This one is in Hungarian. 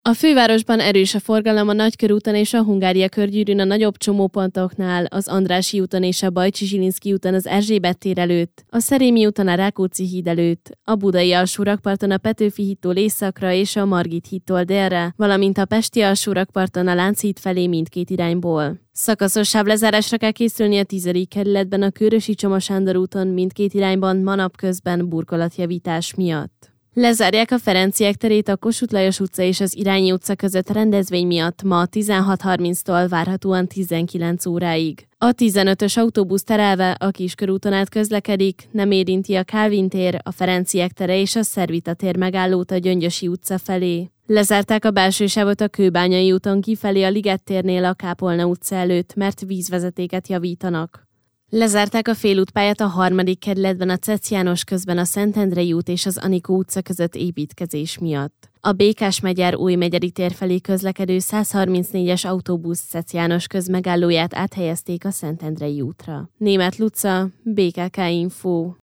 A fővárosban erős a forgalom a Nagykörúton és a Hungária körgyűrűn a nagyobb csomópontoknál, az Andrássy úton és a Bajcsy-Zsilinszky úton az Erzsébet tér előtt, a Szerémi úton a Rákóczi híd előtt, a budai alsórakparton a Petőfi hídtól északra és a Margit hídtól délre, valamint a pesti alsórakparton a Lánchíd felé mindkét irányból. Szakaszos sávlezárásra kell készülni a 10. kerületben a Kőrösi Csoma Sándor úton mindkét irányban ma napközben burkolatjavítás miatt. Lezárják a Ferenciek terét a Kossuth Lajos utca és az Irányi utca között rendezvény miatt ma 16:30-tól várhatóan 19 óráig. A 15-ös autóbusz terelve a Kiskörúton át közlekedik, nem érinti a Kálvin tér, a Ferenciek tere és a Szervita tér megállót a Gyöngyösi utca felé. Lezárták a belső sávot a Kőbányai úton kifelé a Liget térnél a Kápolna utca előtt, mert vízvezetéket javítanak. Lezárták a félútpályát a 3. kerületben a Cec János közben a Szentendrei út és az Anikó utca között építkezés miatt. A Békás-Megyár Újmegyeri tér felé közlekedő 134-es autóbusz Cec János köz megállóját áthelyezték a Szentendrei útra. Németh Luca, BKK Info.